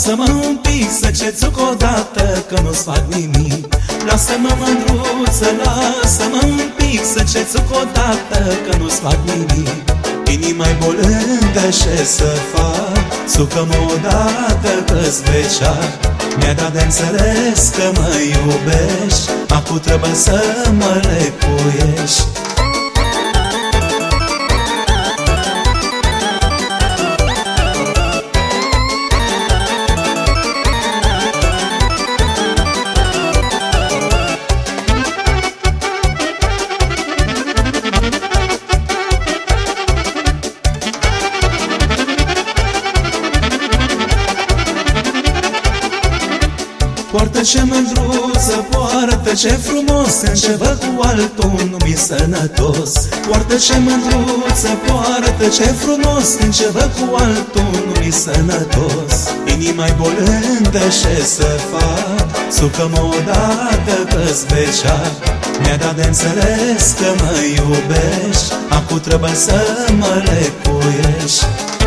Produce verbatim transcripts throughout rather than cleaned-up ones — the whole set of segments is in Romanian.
Lasă-mă un pic să cețuc odată, că nu-ți fac nimic. Lasă-mă, mândruță, lasă-mă un pic să cețuc odată, că nu-ți fac nimic. Inima-i bolândă, ce să fac? Sucă-mă odată, că-s vecea. Mi-a dat de înțeles că mă iubești, acum trebuie să mă lecuiești. Poartă ce mândruță, poartă ce frumos, în ce văd cu altul nu mi sănătos. Poartă ce mândruță, poartă ce frumos, în ce văd cu altul nu mi sănătos. Inima-i bolândă, ce să fac? Sucă-mă odată, că-s vecea. Mi-a dat de înțeles că mă iubești, acum trebuie să mă lecuiești.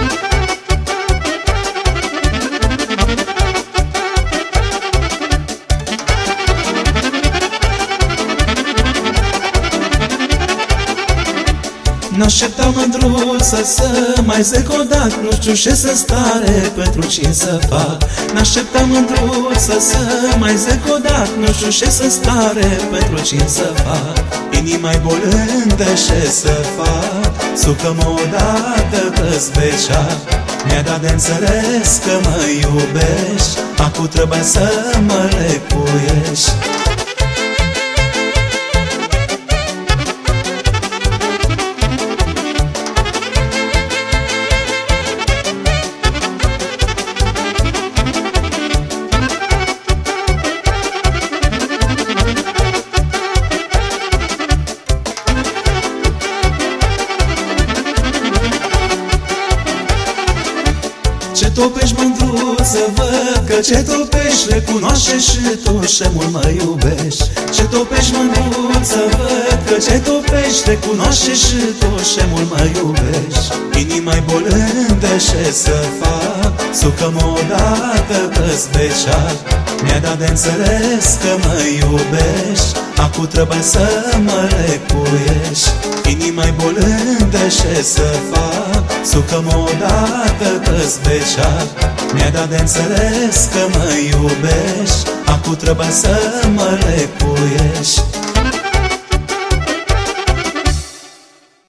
N-aștepta, mândruță, să mai zic odată, nu știu ce să stare, pentru cine să fac. N-aștepta, mândruță, să mai zic odată, nu știu ce să stare, pentru cine să fac. Inima-i bolândă, ce să fac? Sucă-mă odată, că-s vecea. Mi-a dat de înțeles că mă iubești, acum trebuie să mă lecuiești. Ce topești, mândruță, văd că ce topești, recunoaște și tu ce mult mă iubești. Ce topești, mândruță, văd că ce topești, recunoaște și tu ce mult mă iubești. Inima-i bolândă, ce să fac? Sucă-mă odată, că-s vecea. Mi-a dat de înțeles că mă iubești, acum trebuie să mă lecuiești. Inima-i bolândă, ce să fac? Sucă-mă odată, că-s vecea. Mi-a dat de înțeles că mă iubești, acum trebuie să mă lecuiești.